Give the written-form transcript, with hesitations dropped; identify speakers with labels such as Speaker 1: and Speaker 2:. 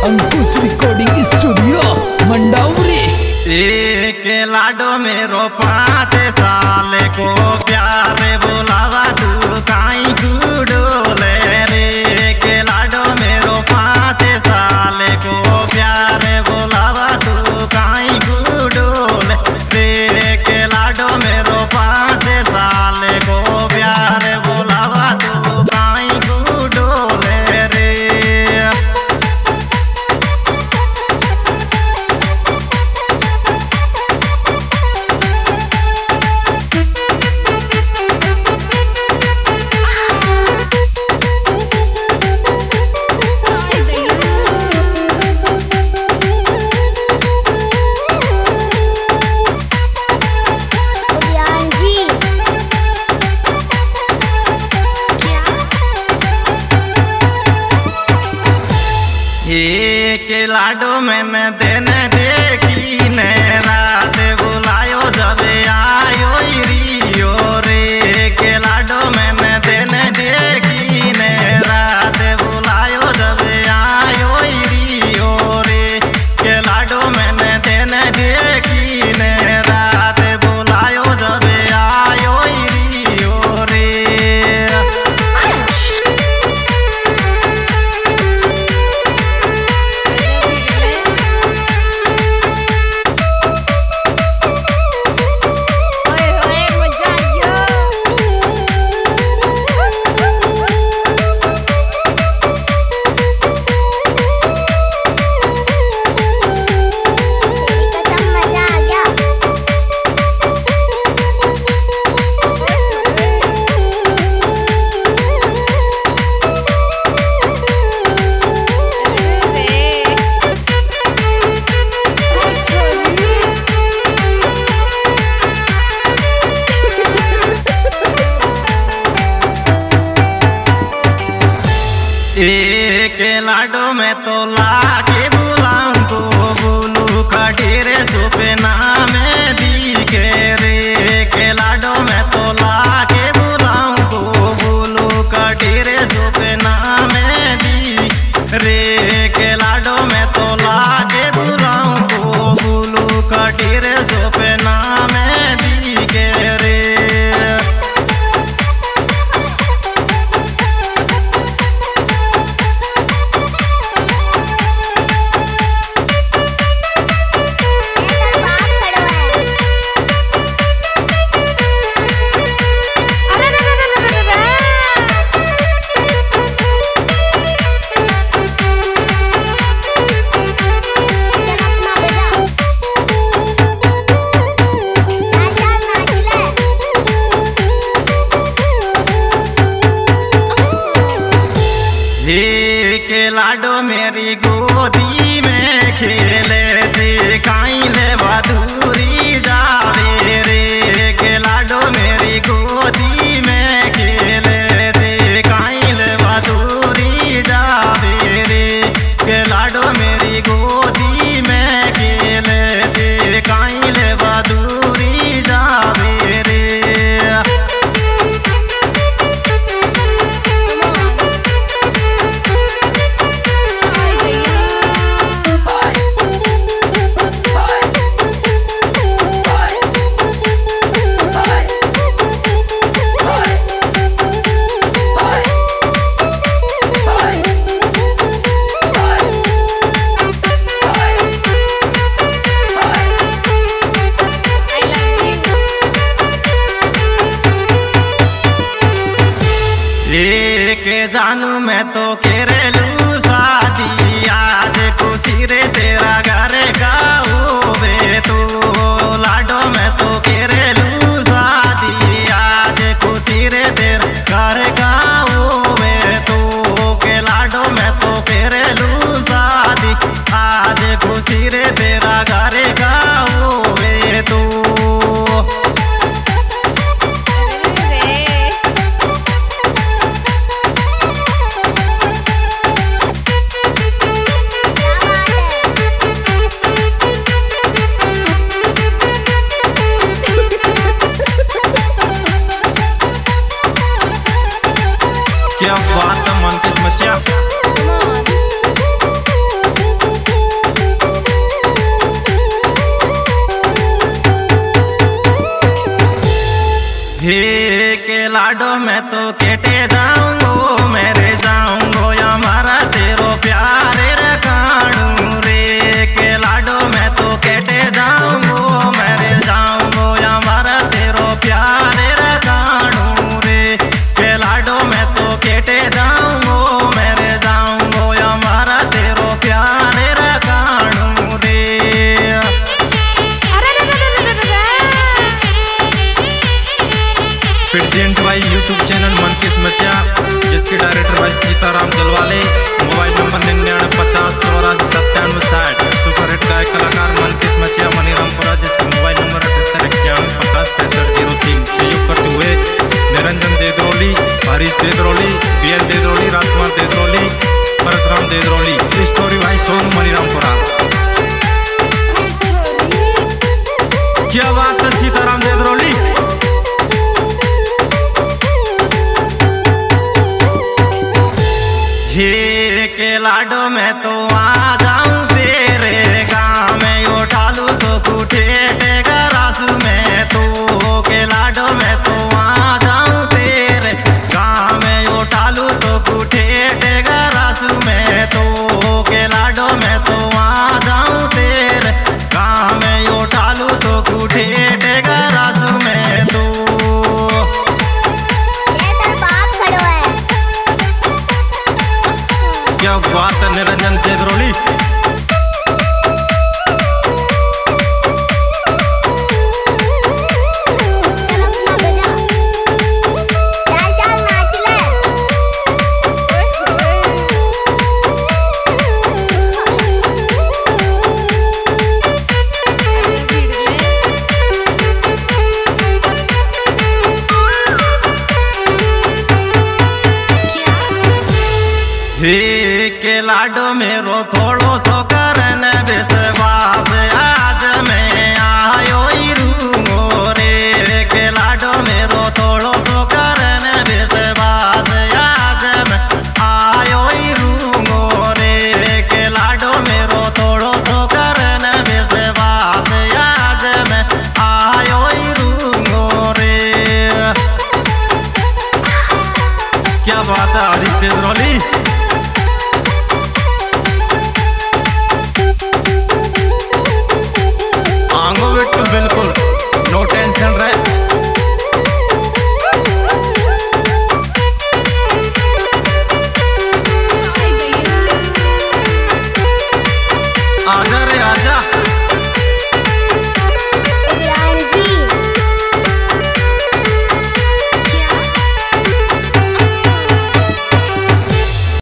Speaker 1: अंकुश recording studio Mandawari.
Speaker 2: एक लाडो मेरो 5 साल को प्यारे बोलावा तू काई गुडोले रे। के लाडो मेरो 5 साल को प्यारे बोलावा तू काई गुडोले रे। के लाडो मेरो 5 साल को प्यारे बोलावा तू काई गुडोले रे। एक लाडो मैंने देने देखी ने रात बुलायो जब आयो रियो रे। के लाडो मैंने देने देखी ने रात बुलायो जब आयो रियो रे। के लाडो मैंने देने देखी ने रात बुलायो जब आयो रियो रे। एक लाडो में तो लाके बुलाऊं को बोलू कटीरे सुपना में दिखे रे। के लाडो में तो लाके बुलाऊं को बोलू कटीरे सुपना में दी रे। के लाडो में तो लाके बुलाऊं को बोलू कटीरे सुपना में दिखे रे। के लाडो मेरी गोदी में खेले थे काई ले बधूरी जावे रे। के लाडो मेरी गोदी में खेले थे काई ले बधूरी जावे रे। के लाडो मेरी गोदी में खेले थे काई ले बधूरी जावे रे। के जानू मैं तो केरेलू शादी आज खुशी रे तेरा घर गाओ बे तो। लाडो मैं तो केरेलू शादी आज खुशी रे तेरा घर गाओ बे तो। के लाडो मैं तो केरेलू शादी आज खुशी रे तेरा घर गाओ बे तो। क्या बात है मन किस बच्चा। Sitaram Jalwale, mobile number 9950849760। Superhit गायक कलाकार मनकीस मचिया मनीरामपुरा, जिसका मोबाइल नंबर 7851506503। सहयोग करते हुए निरंजन देदरोली, हरीश देदरोली, बीएल देदरोली, राजकुमार देदरोली, परशुराम देदरोली। स्टोरी भाई सोनू मनीरामपुरा। क्या बात है सीताराम देदरोली। हे के लाडो में तो आ जाऊं तेरे गाँव में, उठा लूं तो कुठे रासू में तो के लाडो में तो आ जाऊं तेरे गाँव में, उठा लूं तो कुठे रासू में तो के लाडो में तो आ जाऊं तेरे गाँव में, उठा लूं तो कुठे रासू में तो। क्या बात है निरंजन देदरोली। हे के लाडो मेरो थोड़ो